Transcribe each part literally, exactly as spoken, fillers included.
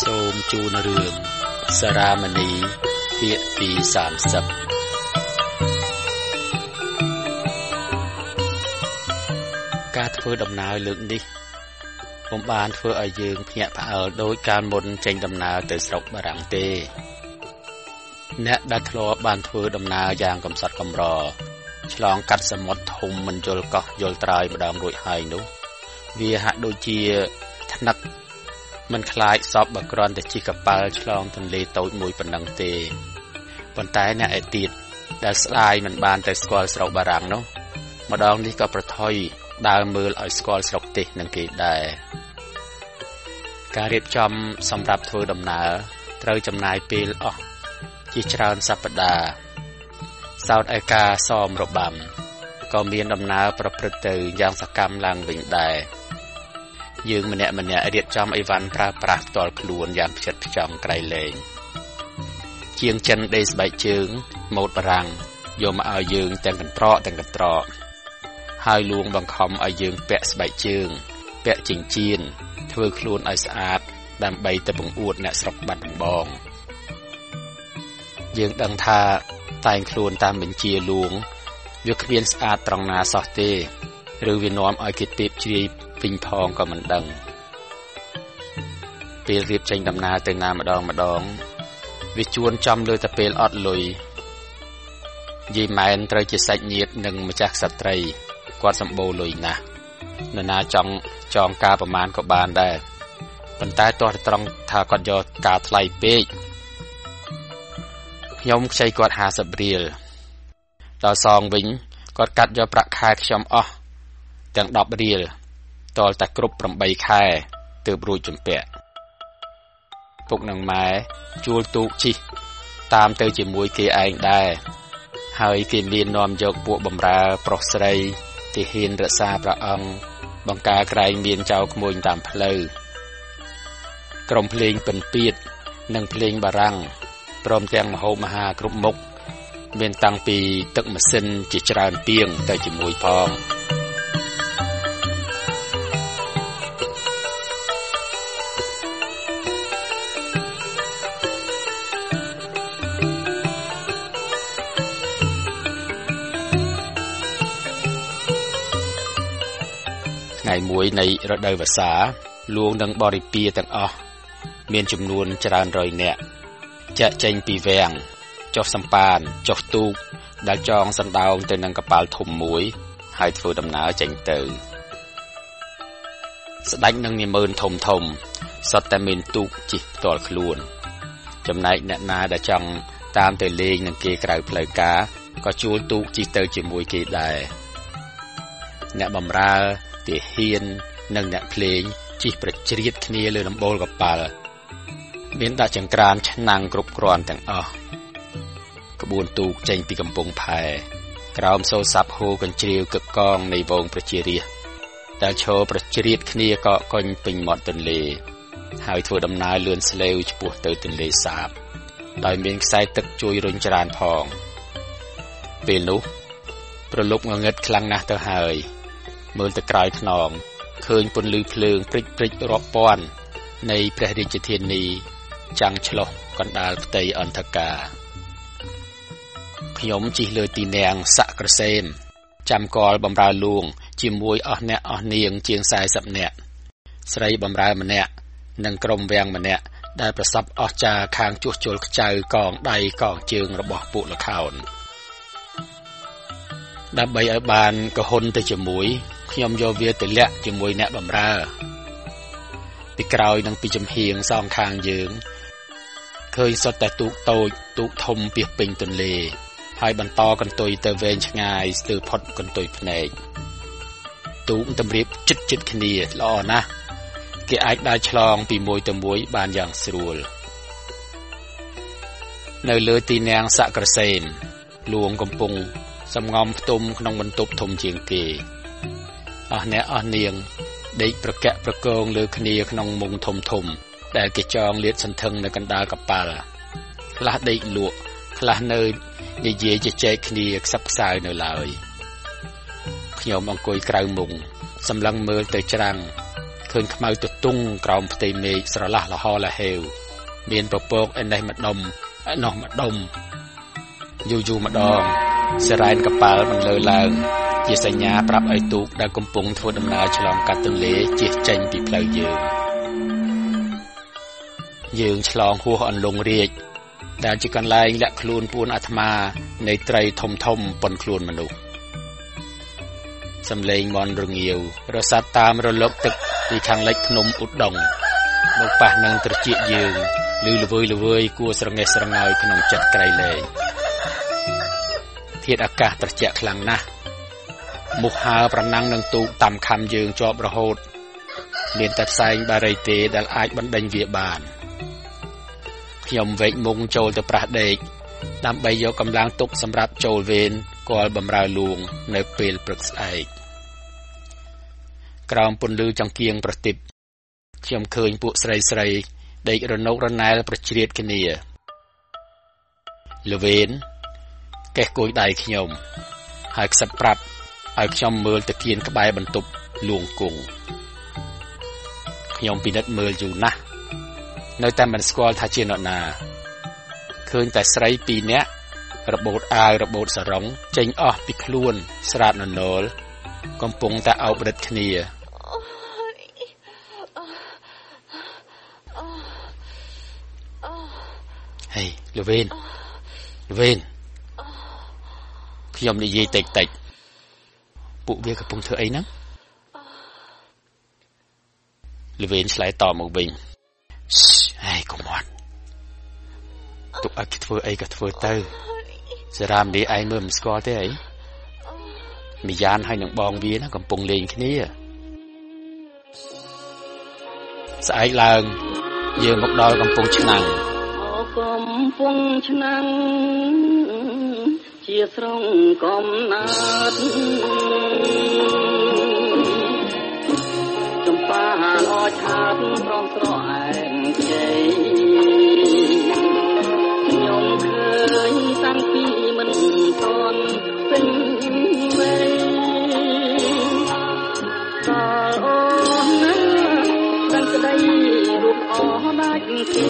សូមជូនរឿងសារាមណីភាគទីសាមសិបការធ្វើដំណើរលើកនេះពុំបានធ្វើឲ្យយើងភ្ញាក់ផ្អើលដោយការមុនចេញដំណើរទៅស្រុកបារាំងទេអ្នកដែលធ្លាប់បានធ្វើដំណើរយ៉ាងកំសត់កំរឆ្លងកាត់សមុទ្រធំមិនយល់កោះយល់ត្រើយម្ដងរួចហើយនោះវាហាក់ដូចជាថ្នឹកមិនខ្លាចសពបើគ្រាន់តែជិះកប៉ាល់ឆ្លងទន្លេតូចមួយប៉ុណ្ណឹងទេប៉ុន្តែអ្នកឯទៀតដែលស្ដាយមិនបានទៅស្គាល់ស្រុកបារាំងនោះម្ដងនេះក៏ប្រថុយដើរមើលឲ្យស្គាល់ស្រុកទេសនឹងគេដែរការរៀបចំសម្រាប់ធ្វើដំណើរត្រូវចំណាយពេលអស់ជាច្រើនសប្តាហ៍សោតឯការសមរបាំក៏មានដំណើរប្រព្រឹត្តទៅយ៉ាងសកម្មឡើងវិញដែរយើងម្នាក់ម្នាក់រៀបចំអីវ៉ាន់ប្រើប្រាស់ផ្ទាល់ខ្លួនយ៉ាងផ្ចិតផ្ចង់ក្រៃលែងជាងចិនដេកស្បែកជើងម៉ូដបារាំងយកមកឲ្យយើងទាំងកន្ត្រកទាំងកន្ត្រកហើយលួងបង្ខំឲ្យយើងពាក់ស្បែកជើងពាក់ចិញ្ចៀនធ្វើខ្លួនឲ្យស្អាតដើម្បីទៅបង្អួតអ្នកស្រុកបាត់ដំបងយើងដឹងថាតែងខ្លួនតាមបញ្ជាលួងវាគ្មានស្អាតត្រង់ណាសោះទេឬវានាំឲ្យគេទេពជ្រាយវិញផងក៏មិនដឹងពេលរៀបចេញដំណើរទៅណាម្ដងម្ដងវាជួនចំលើតែពេលអត់លុយយាយម៉ែនត្រូវជាសាច់ញាតិនឹងម្ចាស់ក្សត្រីគាត់សម្បូរលុយណាស់នរណាចង់ចងការប្រមាណក៏បានដែរប៉ុន្តែទាស់តែត្រង់ថាគាត់យកការថ្លៃពេកខ្ញុំខ្ចីគាត់ห้าสิบរៀលដល់សងវិញគាត់កាត់យកប្រាក់ខែខ្ញុំអស់ទាំងដប់រៀលតលតែគ្រប់ប្រាំខែទើបរួចជំពាក់ពុកនឹងម៉ែជួលទូកជិះតាមទៅជាមួយគេឯងដែរហើយគេមាននាំយកពួកបម្រើប្រុសស្រីទាហានរក្សាព្រះអង្គបង្ការក្រែងមានចៅក្មួយតាមផ្លូវក្រុមភ្លេងពិណពាទ្យនិងភ្លេងបារាំងព្រមទាំងមហោមហាគ្រប់មុខមានតាំងពីទឹកម៉ាស៊ីនជាច្រើនទៀងទៅជាមួយផងថ្ងៃមួយនៃរដូវវស្សាលួងនឹងបរិពារទាំងអស់មានចំនួនច្រើនរយនាក់ចាក់ចេញពីវាំងចុះសម្ប៉ានចុះទូកដែលចងសណ្ដោងទៅនឹងកប៉ាល់ធំមួយហើយធ្វើដំណើរចេញទៅស្ដេចនឹងនាម៉ឺនធំធំសុទ្ធតែមានទូកជិះផ្ទាល់ខ្លួនចំណែកអ្នកណាដែលចង់តាមទៅលេងនឹងគេក្រៅផ្លូវការក៏ជួលទូកជិះទៅជាមួយគេដែរអ្នកបម្រើទាហាននិងអ្នកភ្លេងជិះប្រជ្រៀតគ្នាលើដំបូលកប៉ាល់មានដាក់ចង្ក្រានឆ្នាំងគ្រប់គ្រាន់ទាំងអស់ក្បួនទូកចេញពីកំពង់ផែក្រោមសូរស័ព្ទហូរកញ្ជ្រៀវកឹកកងនៃវងប្រជារាស្ត្រដែលឈរប្រជ្រៀតគ្នាកកកុញពេញមាត់ទន្លេហើយធ្វើដំណើរលឿនស្លេវឆ្ពោះទៅទន្លេសាបដោយមានខ្សែទឹកជួយរុញច្រានផងពេលនោះប្រលប់ងងឹតខ្លាំងណាស់ទៅហើយមើលទៅក្រោយខ្នងឃើញពន្លឺភ្លើងព្រិចព្រិចរាប់ពាន់នៃព្រះរាជធានីចាំងឆ្លុះកណ្ដាលផ្ទៃអន្តកាខ្ញុំជិះលើទីនាំងស័កក្រសេមចាំកលបម្រើលួងជាមួយអស់អ្នកអស់នាងជាងสี่สิบនាក់ស្រីបម្រើម្នាក់និងក្រុមវាំងម្នាក់ដែលប្រសពអស្ចារ្យខាងជួសជុលខ្ចៅកងដៃកងជើងរបស់ពួកល្ខោនដើម្បីឲ្យបានកហ៊ុនទៅជាមួយខ្ញុំយកវាទៅលាក់ជាមួយអ្នកបម្រើពីក្រោយនិងពីចំហៀងសងខាងយើងឃើញសុទ្ធតែទូកតូចទូកធំពាសពេញទន្លេហើយបន្តកន្ទុយទៅវែងឆ្ងាយស្ទើរផុតកន្ទុយភ្នែកទូកតម្រៀបជិតជិតគ្នាល្អណាស់គេអាចដើរឆ្លងពីមួយទៅមួយបានយ៉ាងស្រួលនៅលើទីនាំងស័កក្រសេមលួងកំពុងសំងំផ្ទុំក្នុងបន្ទប់ធំជាងគេអស់អ្នកអស់នាងដេកប្រកាក់ប្រកងលើគ្នាក្នុងមុងធំធំដែលគេចងលាតសន្ធឹងនៅកណ្ដាលកប៉ាល់ខ្លះដេកលក់ខ្លះនៅនិយាយជជែកគ្នាខ្សឹបខ្សៅនៅឡើយខ្ញុំអង្គុយក្រៅមុងសម្លឹងមើលទៅច្រាំងឃើញខ្មៅទទុងក្រោមផ្ទៃមេឃស្រឡះលហលហេវមានពពកឯនេះម្ដុំឯនោះម្ដុំយូរយូរម្ដងសរ៉ែនកប៉ាល់បន្លឺឡើងជាសញ្ញាប្រាប់ឲ្យទូកដែលកំពុងធ្វើដំណើរឆ្លងកាត់ទន្លេជិះចេញពីផ្លូវយើងយើងឆ្លងហួសអន្លង់រាជដែលជាកន្លែងលាក់ខ្លួនពួនអាត្មានៃត្រីធំធំប៉ុនខ្លួនមនុស្សសំឡេងមន់រងាវរសាត់តាមរលកទឹកពីខាងលិចភ្នំឧដុង្គមកប៉ះនឹងត្រចៀកយើងឮល្វើយល្វើយគួរស្រងេះស្រងាយក្នុងចិត្តក្រៃលែងធាតុអាកាសត្រជាក់ខ្លាំងណាស់មុខហើរប្រណាំងនឹងទូកតាមខំយើងជាប់រហូតមានតែផ្សែងបារីទេដែលអាចបណ្ដេញវាបានខ្ញុំវែកមុងចូលទៅប្រះដេកដើម្បីយកកម្លាំងទុកសម្រាប់ចូលវេនគាល់បំរើលួងនៅពេលព្រឹកស្អែកក្រោមពន្លឺចង្គៀងប្រទីបខ្ញុំឃើញពួកស្រីស្រីដេករណុករណែលប្រជ្រៀតគ្នាលវេនកេះគួយដៃខ្ញុំហើយខ្សឹបប្រាប់ឲ្យខ្ញុំមើលទៅគៀនក្បែរបន្ទប់លួងគង់ខ្ញុំពិនិត្យមើលយូរណាស់នៅតែមិនស្គាល់ថាជានរណាឃើញតែស្រីពីរនាក់របូតអាវរបូតសរងចេញអស់ពីខ្លួនស្រាតននលកំពុងតែអោបរឹតគ្នាហេលវេនលវេនខ្ញុំនិយាយតិចតិចពួកវាកំពុងធ្វើអីហ្នឹងលវេនឆ្លើយតបមកវិញហើយកុំអត់ទុកឲ្យគេធ្វើអីក៏ធ្វើទៅសារ៉ាមនេះឯងមើលមិនស្គាល់ទេអីមីយ៉ានហើយនឹងបងវាណាកំពុងលេងគ្នាស្អែកឡើងយើងមកដល់កំពង់ឆ្នាំងកំពង់ឆ្នាំងជាស្រុងកំណើតចំប៉ាអឆាតប្រងស្រែងជ័យខ្ញុំឃើញតាំងពីមិនទាន់ពេញវ័យដល់អូនណាតាំងក្តីរូបអស់ដាច់គេ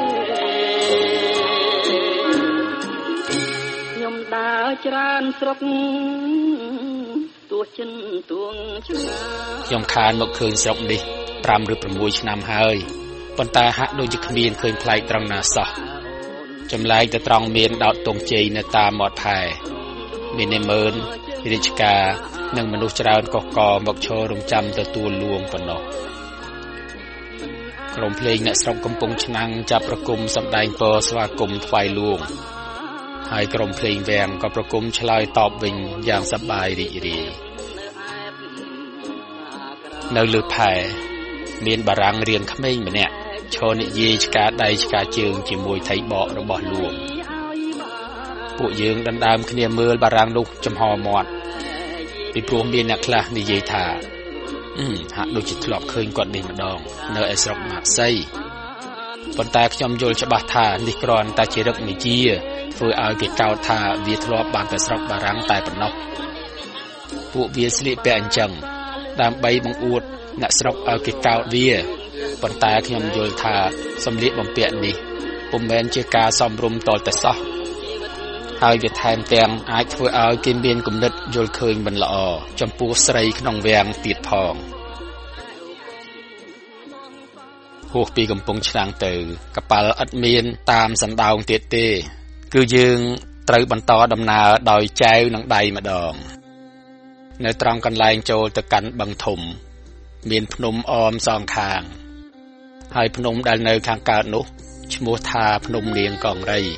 ខ្ញុំដើរច្រើនស្រុកទោះចិនទួងឆ្ងាយខ្ញុំខានមកឃើញស្រុកនេះប្រាំឬប្រាំមួយឆ្នាំហើយប៉ុន្តែហាក់ដូចជាគ្មានឃើញប្លែកត្រង់ណាសោះចម្លែកតែត្រង់មានដោតទងជ័យនៅតាមមាត់ផែមាននេមើនរាជការនិងមនុស្សច្រើនកុះកមកឈររងចាំទទួលលួងប៉ុណ្ណោះក្រុមភ្លេងអ្នកស្រុកកំពង់ឆ្នាំងចាប់ប្រគំសម្ដែងពរស្វាគមន៍ថ្វាយលួងហើយក្រុមភ្លេងវាំងក៏ប្រគំឆ្លើយតបវិញយ៉ាងសប្បាយរីករាយនៅលើផែមានបារាំងរៀងក្មេងម្នាក់ឈរនិយាយឆ្កាដៃឆ្កាជើងជាមួយថៃបករបស់លួងពួកយើងដណ្ដើមគ្នាមើលបារាំងនោះចំហមាត់ពីព្រោះមានអ្នកខ្លះនិយាយថាអឺហាក់ដូចជាធ្លាប់ឃើញគាត់នេះម្ដងនៅឯស្រុកម៉ាក់សីប៉ុន្តែខ្ញុំយល់ច្បាស់ថានេះគ្រាន់តែជារឹកនិជាធ្វើឲ្យគេកោតថាវាធ្លាប់បានទៅស្រុកបារាំងតែប៉ុណ្ណោះពួកវាស្លៀកពាក់អញ្ចឹងដើម្បីបង្អួតអ្នកស្រុកឲ្យគេកោតវាប៉ុន្តែខ្ញុំយល់ថាសម្លៀកបំពាក់នេះពុំមែនជាការសមរម្យតលតែសោះហើយវាថែមទាំងអាចធ្វើឲ្យគេមានគំនិតយល់ឃើញមិនល្អចំពោះស្រីក្នុងវាំងទៀតផងហួសពីកំពង់ឆ្នាំងទៅកប៉ាល់ឥតមានតាមសណ្ដោងទៀតទេគឺយើងត្រូវបន្តដំណើរដោយចែវនឹងដៃម្ដងនៅត្រង់កន្លែងចូលទៅកាន់បឹងធំមានភ្នំអមសងខាងហើយភ្នំដែលនៅខាងកើតនោះឈ្មោះថាភ្នំនាងកង្រី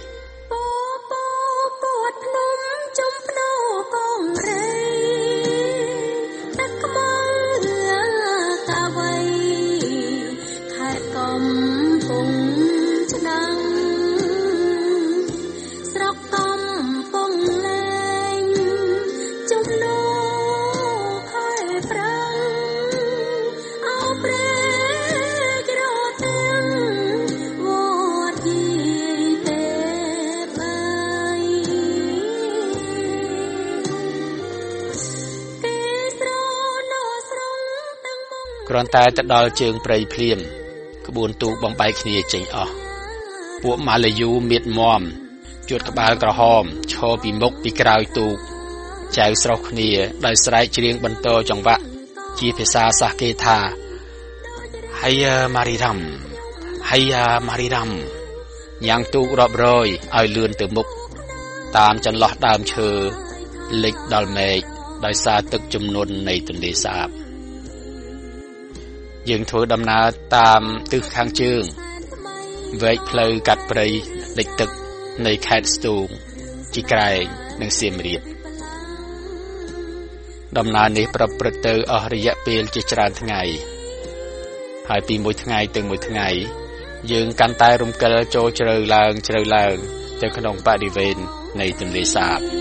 គ្រាន់តែទៅដល់ជើងព្រៃភ្លាមក្បួនទូកបំបែកគ្នាចេញអស់ពួកម៉ាឡាយូមៀតមាំជួតក្បាលក្រហមឈរពីមុខពីក្រោយទូកចៅស្រុះគ្នាដោយស្រែកច្រៀងបន្តចង្វាក់ជាភាសាសាសគេថាហើយម៉ារីរ៉ាំហើយម៉ារីរ៉ាំញ៉ាំងទូករាប់រយឲ្យលឿនទៅមុខតាមចន្លោះដើមឈើលិចដល់មេឃដោយសារទឹកជំនន់នៃទន្លេសាបយើងធ្វើដំណើរតាមទិសខាងជើងវែកផ្លូវកាត់ព្រៃលិចទឹកនៃខេត្តស្ទូងជីក្រែងនិងសៀមរាបដំណើរនេះប្រព្រឹត្តទៅអស់រយៈពេលជាច្រើនថ្ងៃហើយពីមួយថ្ងៃទៅមួយថ្ងៃយើងកាន់តែរំកិលចូលជ្រៅឡើងជ្រៅឡើងទៅក្នុងបរិវេណនៃទន្លេសាប